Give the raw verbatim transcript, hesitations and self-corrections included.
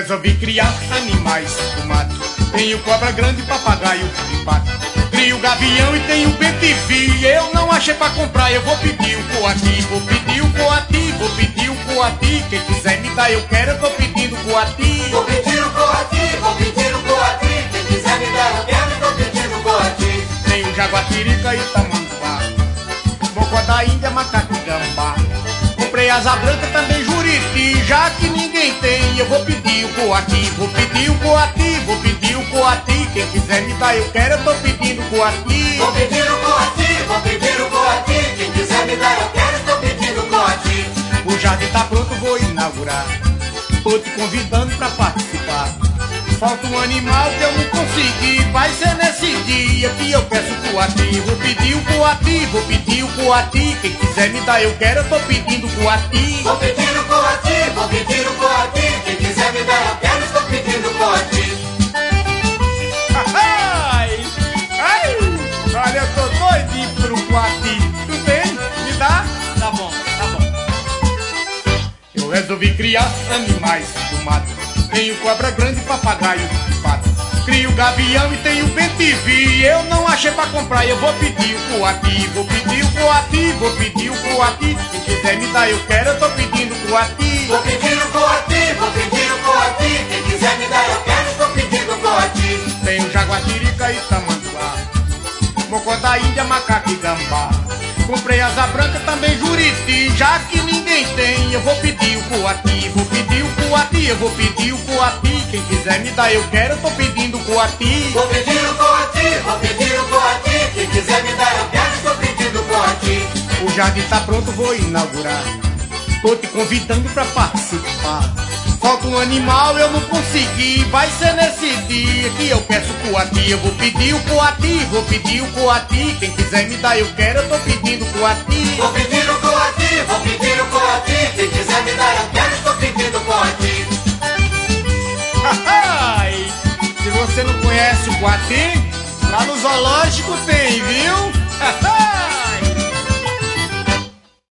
resolvi criar animais do mato. Tenho cobra grande, papagaio e pato. Crio gavião e tenho bentivi. Eu não achei pra comprar, eu vou pedir o coati. Vou pedir o coati, vou pedir o coati. Quem quiser me dar, eu quero, eu tô pedindo coati. Vou pedir o coati, vou pedir o coati. Quem quiser me dar, eu quero, eu tô pedindo coati. Tenho jaguatirica e tamanduá, bocó da Índia, macaco e gambá. Comprei asa branca, também juriti. Já que ninguém tem, eu vou pedir o coati. Vou pedir o coati, vou pedir o coati. Quem quiser me dar, eu quero, eu tô pedindo coati. Vou pedir o coati, vou pedir o coati. Quem quiser me dar, eu quero, estou pedindo coati. O jardim tá pronto, vou inaugurar. Tô te convidando pra participar. Falta um animal que eu não consegui. Vai ser nesse dia que eu peço coati. Vou pedir o coati, vou pedir o coati. Quem quiser me dar, eu quero, eu tô pedindo coati. Vou pedir o coati, vou pedir o coati. Quem quiser me dar, eu quero, estou pedindo coati. Ai, ai, olha, eu tô doidinho pro coati. Tu tem? Me dá? Tá bom, tá bom. Eu resolvi criar animais do mato. Tenho cobra grande, papagaio e pato. Crio gavião e tenho bentivi. Eu não achei pra comprar, eu vou pedir o coati. Vou pedir o coati, vou pedir o coati. Quem quiser me dar, eu quero, eu tô pedindo coati. Vou pedir o coati, vou pedir o coati. Quem quiser me dar, eu quero, estou pedindo coati. Tenho jaguatirica e tamanduá, bocó da Índia, macaco e gambá. Comprei asa branca, também juriti. Já que ninguém tem, eu vou pedir o coati. Vou pedir o coati, eu vou pedir o coati. Quem quiser me dar, eu quero, eu tô pedindo coati. Vou pedir o coati, vou pedir o coati. Quem quiser me dar, eu quero, estou pedindo coati. O jardim tá pronto, vou inaugurar. Tô te convidando pra participar. Falta um animal, eu não consegui. Vai ser nesse dia que eu peço coati. Eu vou pedir o coati, vou pedir o coati. Quem quiser me dar, eu quero, eu tô pedindo coati. Vou pedir o coati, vou pedir o coati. Quem quiser me dar, eu quero, estou pedindo coati. Ai, se você não conhece o coati, lá no zoológico tem, viu?